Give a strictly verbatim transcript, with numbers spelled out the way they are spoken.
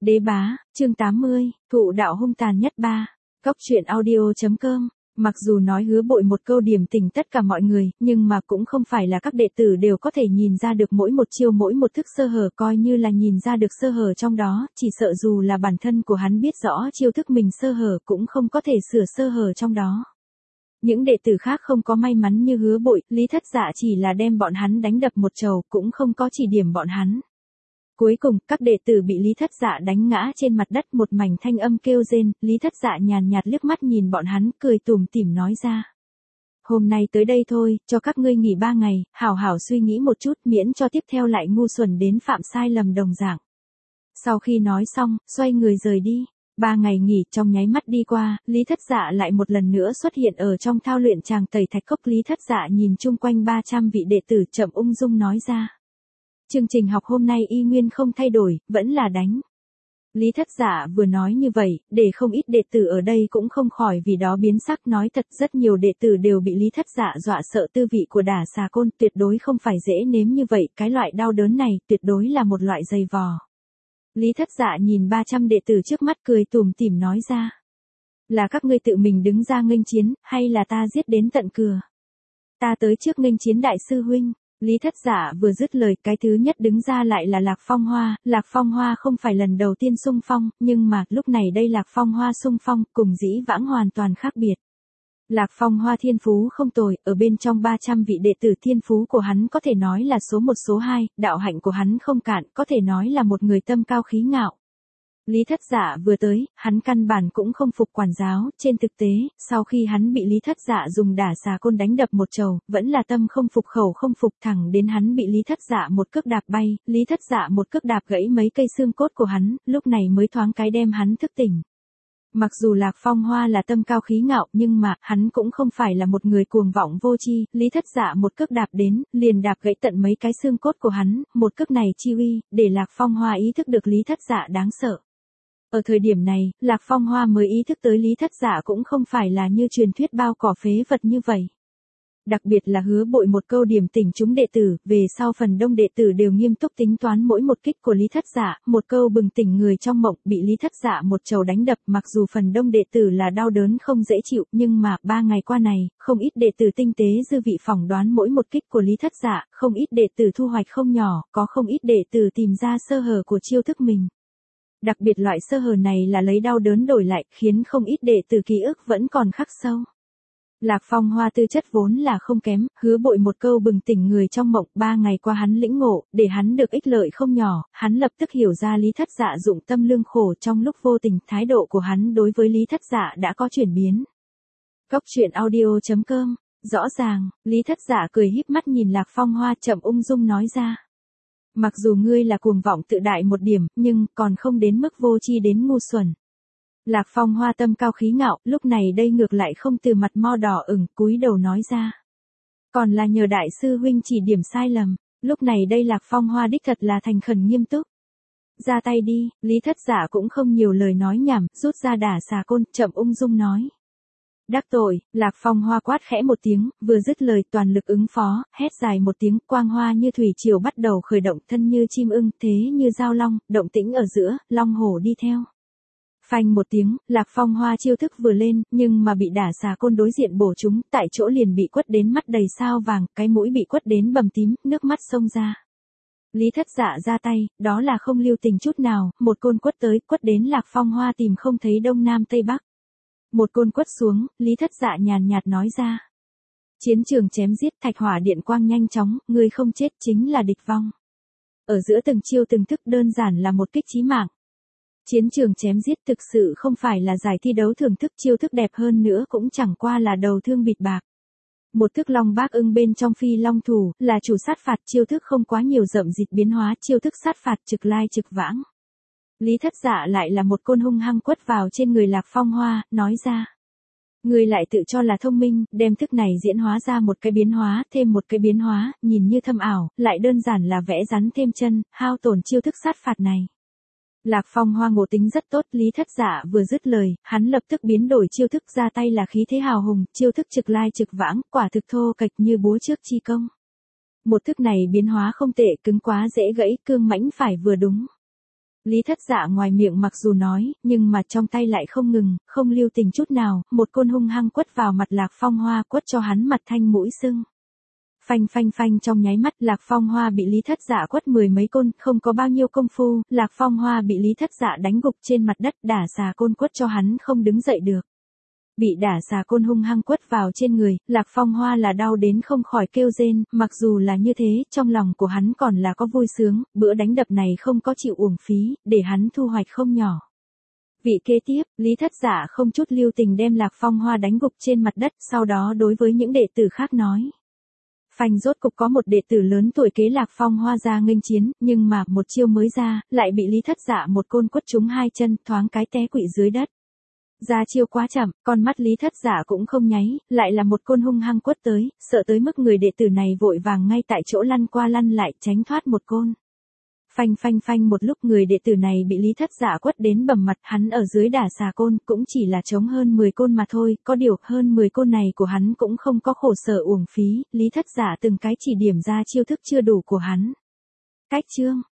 Đế bá, chương tám mươi, thụ đạo hung tàn nhất ba. Cóc truyện audio.com. Mặc dù nói Hứa Bội một câu điểm tình tất cả mọi người, nhưng mà cũng không phải là các đệ tử đều có thể nhìn ra được mỗi một chiêu mỗi một thức sơ hở, coi như là nhìn ra được sơ hở trong đó, chỉ sợ dù là bản thân của hắn biết rõ chiêu thức mình sơ hở cũng không có thể sửa sơ hở trong đó. Những đệ tử khác không có may mắn như Hứa Bội, Lý Thất Dạ chỉ là đem bọn hắn đánh đập một trầu, cũng không có chỉ điểm bọn hắn. Cuối cùng, các đệ tử bị Lý Thất Dạ đánh ngã trên mặt đất, một mảnh thanh âm kêu rên, Lý Thất Dạ nhàn nhạt liếc mắt nhìn bọn hắn, cười tủm tỉm nói ra. Hôm nay tới đây thôi, cho các ngươi nghỉ ba ngày, hảo hảo suy nghĩ một chút, miễn cho tiếp theo lại ngu xuẩn đến phạm sai lầm đồng dạng. Sau khi nói xong, xoay người rời đi. Ba ngày nghỉ trong nháy mắt đi qua, Lý Thất Dạ lại một lần nữa xuất hiện ở trong thao luyện tràng tẩy thạch cốc. Lý Thất Dạ nhìn chung quanh ba trăm vị đệ tử, chậm ung dung nói ra. Chương trình học hôm nay y nguyên không thay đổi, vẫn là đánh. Lý Thất Dạ vừa nói như vậy, để không ít đệ tử ở đây cũng không khỏi vì đó biến sắc. Nói thật, rất nhiều đệ tử đều bị Lý Thất Dạ dọa sợ, tư vị của đả xà côn tuyệt đối không phải dễ nếm như vậy, cái loại đau đớn này tuyệt đối là một loại dày vò. Lý Thất Dạ nhìn ba trăm đệ tử trước mắt, cười tủm tỉm nói ra. Là các ngươi tự mình đứng ra nghênh chiến, hay là ta giết đến tận cửa? Ta tới trước nghênh chiến đại sư huynh. Lý Thất Dạ vừa dứt lời, cái thứ nhất đứng ra lại là Lạc Phong Hoa. Lạc Phong Hoa không phải lần đầu tiên xung phong, nhưng mà lúc này đây Lạc Phong Hoa xung phong cùng dĩ vãng hoàn toàn khác biệt. Lạc Phong Hoa thiên phú không tồi, ở bên trong ba trăm vị đệ tử thiên phú của hắn có thể nói là số một số hai, đạo hạnh của hắn không cạn, có thể nói là một người tâm cao khí ngạo. Lý Thất Dạ vừa tới, hắn căn bản cũng không phục quản giáo, trên thực tế, sau khi hắn bị Lý Thất Dạ dùng đả xà côn đánh đập một trầu, vẫn là tâm không phục khẩu không phục, thẳng đến hắn bị Lý Thất Dạ một cước đạp bay, Lý Thất Dạ một cước đạp gãy mấy cây xương cốt của hắn, lúc này mới thoáng cái đem hắn thức tỉnh. Mặc dù Lạc Phong Hoa là tâm cao khí ngạo, nhưng mà, hắn cũng không phải là một người cuồng vọng vô tri. Lý Thất Dạ một cước đạp đến, liền đạp gãy tận mấy cái xương cốt của hắn, một cước này chi uy, để Lạc Phong Hoa ý thức được Lý Thất Dạ đáng sợ. Ở thời điểm này, Lạc Phong Hoa mới ý thức tới Lý Thất Dạ cũng không phải là như truyền thuyết bao cỏ phế vật như vậy. Đặc biệt là Hứa Bội một câu điểm tỉnh chúng đệ tử, về sau phần đông đệ tử đều nghiêm túc tính toán mỗi một kích của Lý Thất Dạ, một câu bừng tỉnh người trong mộng, bị Lý Thất Dạ một trầu đánh đập, mặc dù phần đông đệ tử là đau đớn không dễ chịu, nhưng mà, ba ngày qua này, không ít đệ tử tinh tế dư vị phỏng đoán mỗi một kích của Lý Thất Dạ, không ít đệ tử thu hoạch không nhỏ, có không ít đệ tử tìm ra sơ hở của chiêu thức mình. Đặc biệt loại sơ hở này là lấy đau đớn đổi lại, khiến không ít đệ tử ký ức vẫn còn khắc sâu. Lạc Phong Hoa tư chất vốn là không kém, Hứa Bội một câu bừng tỉnh người trong mộng, ba ngày qua hắn lĩnh ngộ, để hắn được ích lợi không nhỏ, hắn lập tức hiểu ra Lý Thất Dạ dụng tâm lương khổ, trong lúc vô tình, thái độ của hắn đối với Lý Thất Dạ đã có chuyển biến. Cóc truyện audio.com. Rõ ràng, Lý Thất Dạ cười híp mắt nhìn Lạc Phong Hoa, chậm ung dung nói ra. Mặc dù ngươi là cuồng vọng tự đại một điểm, nhưng còn không đến mức vô tri đến ngu xuẩn. Lạc Phong Hoa tâm cao khí ngạo, lúc này đây ngược lại không từ mặt mo đỏ ửng, cúi đầu nói ra. Còn là nhờ đại sư huynh chỉ điểm sai lầm, lúc này đây Lạc Phong Hoa đích thật là thành khẩn nghiêm túc. Ra tay đi, Lý Thất Dạ cũng không nhiều lời nói nhảm, rút ra đả xà côn, chậm ung dung nói. Đắc tội, Lạc Phong Hoa quát khẽ một tiếng, vừa dứt lời toàn lực ứng phó, hét dài một tiếng, quang hoa như thủy triều bắt đầu khởi động, thân như chim ưng, thế như dao long, động tĩnh ở giữa, long hổ đi theo. Phanh một tiếng, Lạc Phong Hoa chiêu thức vừa lên, nhưng mà bị đả xà côn đối diện bổ trúng, tại chỗ liền bị quất đến mắt đầy sao vàng, cái mũi bị quất đến bầm tím, nước mắt xông ra. Lý Thất Dạ ra tay, đó là không lưu tình chút nào, một côn quất tới, quất đến Lạc Phong Hoa tìm không thấy đông nam tây bắc. Một côn quất xuống, Lý Thất Dạ nhàn nhạt nói ra. Chiến trường chém giết, thạch hỏa điện quang nhanh chóng, người không chết chính là địch vong. Ở giữa từng chiêu từng thức đơn giản là một kích chí mạng. Chiến trường chém giết thực sự không phải là giải thi đấu thưởng thức, chiêu thức đẹp hơn nữa cũng chẳng qua là đầu thương bịt bạc. Một thức long bác ưng bên trong phi long thủ, là chủ sát phạt, chiêu thức không quá nhiều rậm rịt biến hóa, chiêu thức sát phạt trực lai trực vãng. Lý Thất Dạ lại là một côn hung hăng quất vào trên người Lạc Phong Hoa, nói ra. Người lại tự cho là thông minh, đem thức này diễn hóa ra một cái biến hóa, thêm một cái biến hóa, nhìn như thâm ảo, lại đơn giản là vẽ rắn thêm chân, hao tổn chiêu thức sát phạt này. Lạc Phong Hoa ngộ tính rất tốt, Lý Thất Dạ vừa dứt lời, hắn lập tức biến đổi chiêu thức, ra tay là khí thế hào hùng, chiêu thức trực lai trực vãng, quả thực thô kệch như búa trước chi công. Một thức này biến hóa không tệ, cứng quá dễ gãy, cương mãnh phải vừa đúng. Lý Thất Dạ ngoài miệng mặc dù nói, nhưng mà trong tay lại không ngừng, không lưu tình chút nào, một côn hung hăng quất vào mặt Lạc Phong Hoa, quất cho hắn mặt thanh mũi sưng. Phanh phanh phanh, trong nháy mắt Lạc Phong Hoa bị Lý Thất Dạ quất mười mấy côn, không có bao nhiêu công phu, Lạc Phong Hoa bị Lý Thất Dạ đánh gục trên mặt đất, đả xà côn quất cho hắn không đứng dậy được. Bị đả xà côn hung hăng quất vào trên người, Lạc Phong Hoa là đau đến không khỏi kêu rên, mặc dù là như thế, trong lòng của hắn còn là có vui sướng, bữa đánh đập này không có chịu uổng phí, để hắn thu hoạch không nhỏ. Vị kế tiếp, Lý Thất Dạ không chút lưu tình đem Lạc Phong Hoa đánh gục trên mặt đất, sau đó đối với những đệ tử khác nói. Phanh, rốt cục có một đệ tử lớn tuổi kế Lạc Phong Hoa ra nghênh chiến, nhưng mà một chiêu mới ra, lại bị Lý Thất Dạ một côn quất trúng hai chân, thoáng cái té quỵ dưới đất. Ra chiêu quá chậm, con mắt Lý Thất Dạ cũng không nháy, lại là một côn hung hăng quất tới, sợ tới mức người đệ tử này vội vàng ngay tại chỗ lăn qua lăn lại tránh thoát một côn. Phanh phanh phanh, một lúc người đệ tử này bị Lý Thất Dạ quất đến bầm mặt, hắn ở dưới đả xà côn cũng chỉ là chống hơn mười côn mà thôi, có điều hơn mười côn này của hắn cũng không có khổ sở uổng phí, Lý Thất Dạ từng cái chỉ điểm ra chiêu thức chưa đủ của hắn. Cách chương